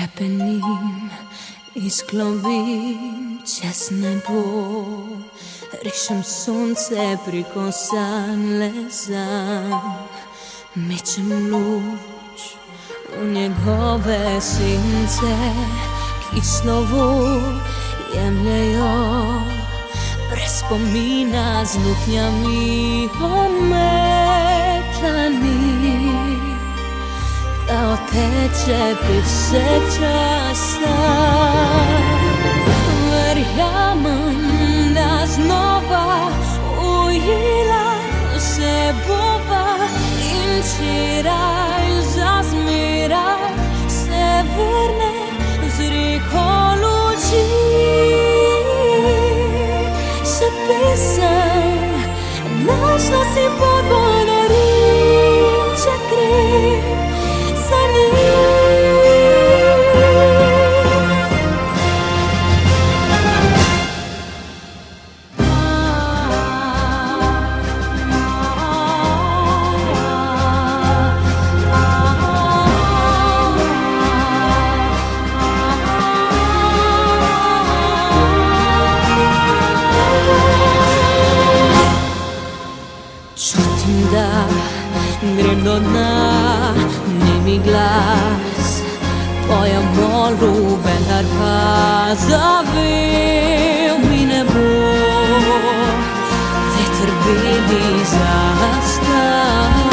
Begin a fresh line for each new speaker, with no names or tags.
Krepenim, isklovim čez nebo, rišem sunce preko sanj lezam, mečem luč v njegove sence, ki slovo jemljejo brez spomina z luknjami ometlani. Da oteče pesek časa, verjamem, da znova ujela se bova in včeraj za zmeraj se vrne z reko luči. Še pesem, našla si pot, podarim, če grem za njim. Čutim, da grem do dna, nemi glas poje v molu, vendar pa zavel mi ne bo. Veter beli zastan.